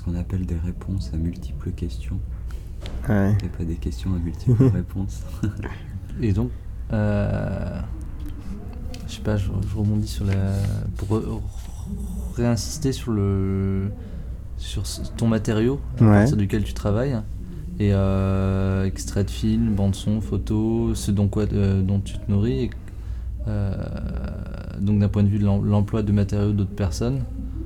qu'on appelle des réponses à multiples questions. Ouais. Et pas des questions à multiples réponses. Et donc, je sais pas, je rebondis sur pour réinsister sur ton matériau à partir duquel tu travailles. Et extrait de film, bande son, photo, ce dont tu te nourris. Donc d'un point de vue de l'emploi de matériaux d'autres personnes,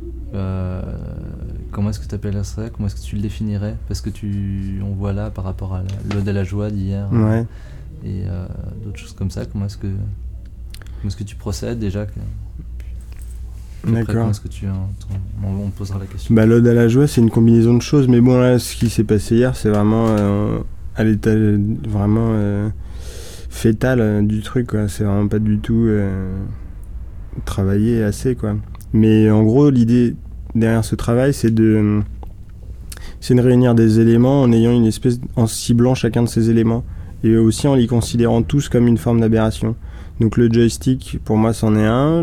comment est-ce que tu appellerais ça? Comment est-ce que tu le définirais? Parce que on voit là par rapport à l'Ode à la joie d'hier et d'autres choses comme ça. Comment est-ce que tu procèdes déjà? D'accord. Comment est-ce que on posera la question. L'Ode à la joie, c'est une combinaison de choses, mais bon, là, ce qui s'est passé hier, c'est vraiment à l'état vraiment fétal du truc, quoi. C'est vraiment pas du tout travaillé assez, quoi. Mais en gros, l'idée derrière ce travail, c'est de réunir des éléments en ciblant chacun de ces éléments, et aussi en les considérant tous comme une forme d'aberration. Donc le joystick, pour moi, c'en est un.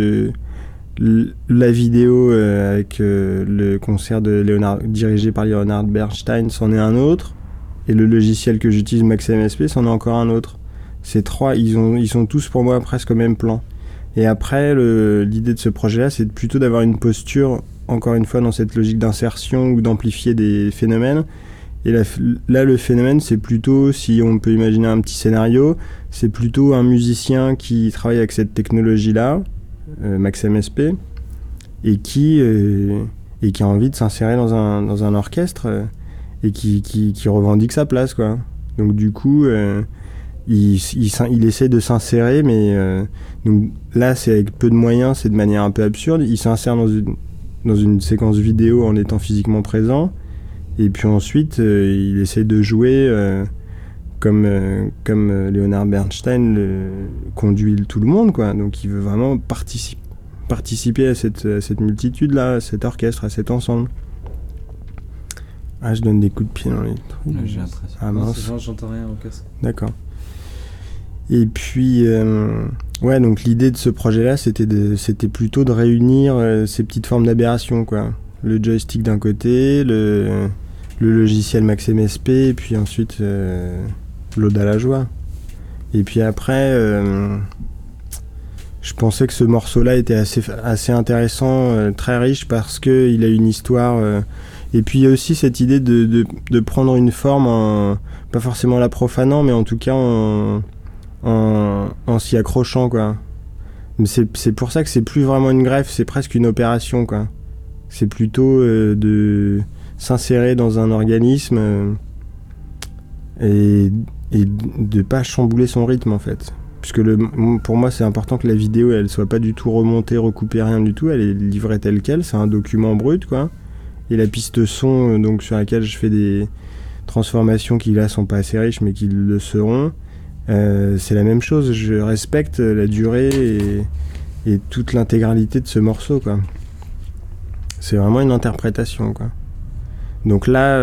La vidéo avec le concert dirigé par Leonard Bernstein, c'en est un autre. Et le logiciel que j'utilise, MaxMSP, c'en est encore un autre. Ces trois, ils sont tous pour moi presque au même plan. Et après, l'idée de ce projet-là, c'est plutôt d'avoir une posture, encore une fois, dans cette logique d'insertion ou d'amplifier des phénomènes. Et là, le phénomène, c'est plutôt, si on peut imaginer un petit scénario, c'est plutôt un musicien qui travaille avec cette technologie-là, MaxMSP, et qui a envie de s'insérer dans un orchestre et qui revendique sa place, quoi. Donc du coup, il essaie de s'insérer, mais donc là, c'est avec peu de moyens, c'est de manière un peu absurde. Il s'insère dans une séquence vidéo en étant physiquement présent, et puis ensuite, il essaie de jouer comme Leonard Bernstein conduit tout le monde, quoi. Donc il veut vraiment participer à cette multitude-là, à cet orchestre, à cet ensemble. Ah, je donne des coups de pied dans les trucs. J'ai l'impression. Ah mince. J'entends rien au casque. D'accord. Et puis, donc l'idée de ce projet-là, c'était plutôt de réunir ces petites formes d'aberration, quoi. Le joystick d'un côté, le logiciel MaxMSP, et puis ensuite l'Ode à la joie. Et puis après, je pensais que ce morceau-là était assez intéressant, très riche, parce qu'il a une histoire. Et puis il y a aussi cette idée de prendre une forme, pas forcément la profanant, mais en tout cas en s'y accrochant, quoi. Mais c'est pour ça que c'est plus vraiment une greffe, c'est presque une opération, quoi. C'est plutôt de s'insérer dans un organisme et de pas chambouler son rythme, en fait. Puisque pour moi, c'est important que la vidéo, elle soit pas du tout remontée, recoupée, rien du tout. Elle est livrée telle quelle, c'est un document brut, quoi. Et la piste son, donc sur laquelle je fais des transformations qui là sont pas assez riches, mais qui le seront, c'est la même chose. Je respecte la durée et toute l'intégralité de ce morceau, quoi. C'est vraiment une interprétation, quoi. Donc là,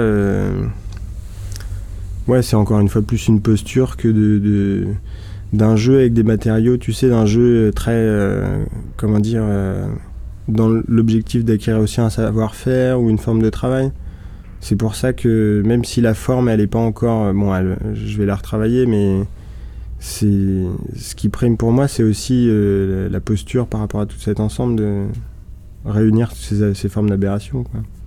c'est encore une fois plus une posture que d'un jeu avec des matériaux, tu sais, d'un jeu très, dans l'objectif d'acquérir aussi un savoir-faire ou une forme de travail. C'est pour ça que même si la forme, elle est pas encore, je vais la retravailler, mais ce qui prime pour moi, c'est aussi la posture par rapport à tout cet ensemble de réunir ces formes d'aberration, quoi.